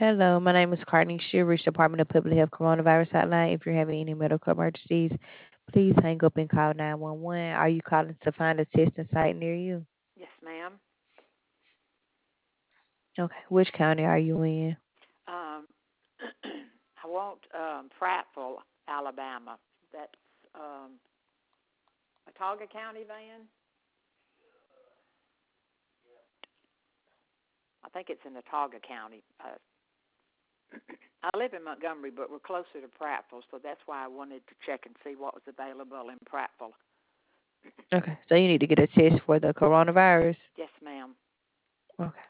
Hello, my name is Courtney Shivers, Department of Public Health Coronavirus Hotline. If you're having any medical emergencies, please hang up and call 911. Are you calling to find a testing site near you? Yes, ma'am. Okay. Which county are you in? Um, I want Prattville, Alabama. That's Watauga County, Van. I think it's in Watauga County. I live in Montgomery, but we're closer to Prattville, so that's why I wanted to check and see what was available in Prattville. Okay. So you need to get a test for the coronavirus? Yes, ma'am. Okay.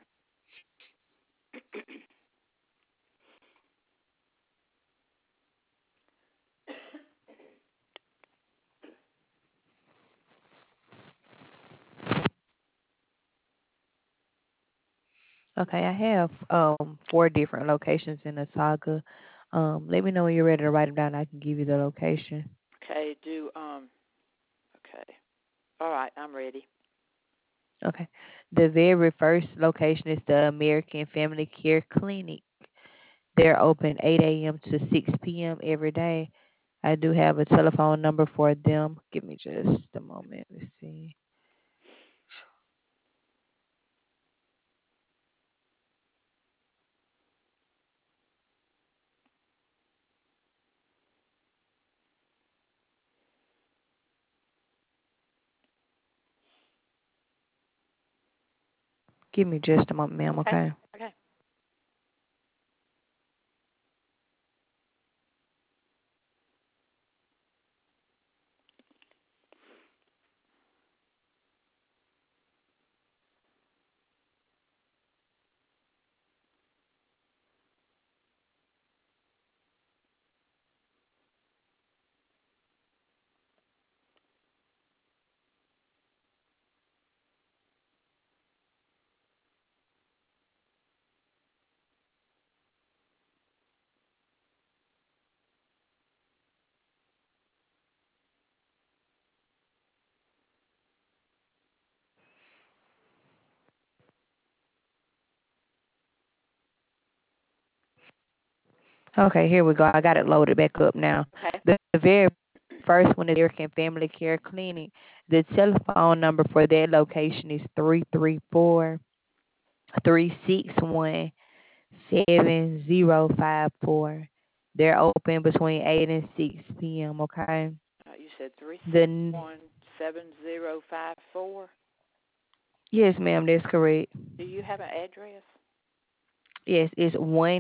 Okay, I have four different locations in Osaga. Let me know when you're ready to write them down. I can give you the location. Okay, okay. All right, I'm ready. Okay. The very first location is the American Family Care Clinic. They're open 8 a.m. to 6 p.m. every day. I do have a telephone number for them. Give me just a moment. Let's see. Give me just a moment, ma'am, Okay, okay? okay. Okay, here we go. I got it loaded back up now. Okay. The very first one is American Family Care Clinic. The telephone number for their location is 334-361-7054. They're open between 8 and 6 p.m., okay? You said three six The one 7054. Yes, ma'am, that's correct. Do you have an address? Yes, it's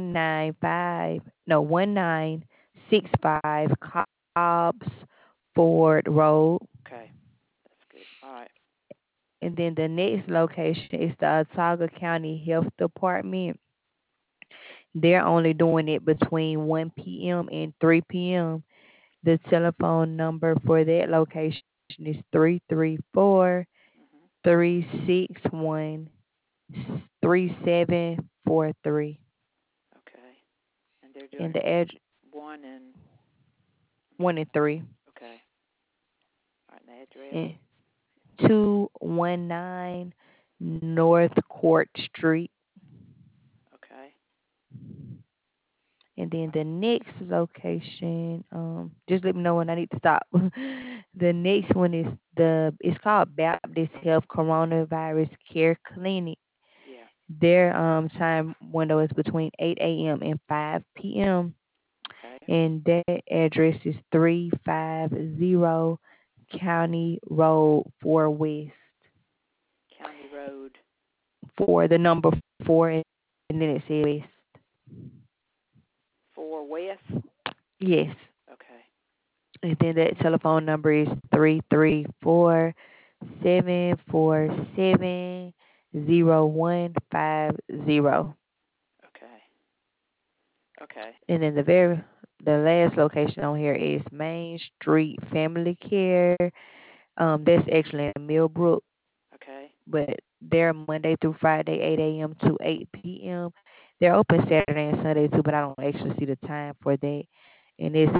1965 Cobbs Ford Road. Okay, that's good. All right. And then the next location is the Otaga County Health Department. They're only doing it between 1 p.m. and 3 p.m. The telephone number for that location is 334-361-3743. Okay. And they're And doing the address one and 1 and 3. okay. All right, and the address. And 219 North Court Street. Okay. And then the next location, just let me know when I need to stop. The next one is it's called Baptist Health Coronavirus Care Clinic. Yeah. Their time window is between 8 a.m. and 5 p.m. Okay. And that address is 350 County Road 4 West. County Road For the number 4, and then it says West. 4 West. Yes. Okay. And then that telephone number is 334-747-0150. Okay. Okay. And then the last location on here is Main Street Family Care. That's actually in Millbrook, Okay. but they're Monday through Friday, 8 a.m. to 8 p.m. They're open Saturday and Sunday too, but I don't actually see the time for that. And it's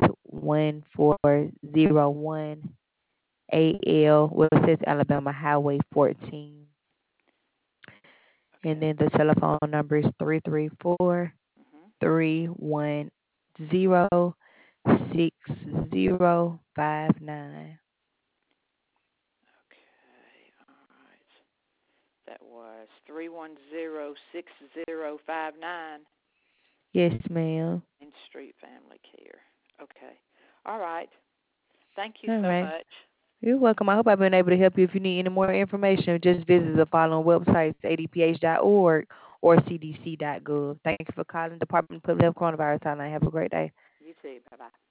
1401 AL, well, it says Alabama Highway 14. And Okay. then the telephone number is 334 310-6059. Okay, all right. That was 310-6059. Yes, ma'am. Main Street Family Care. Okay. All right. Thank you All so right. much. You're welcome. I hope I've been able to help you. If you need any more information, just visit the following websites, adph.org or cdc.gov. Thank you for calling Department of Public Health Coronavirus Hotline. Have a great day. You too. Bye-bye.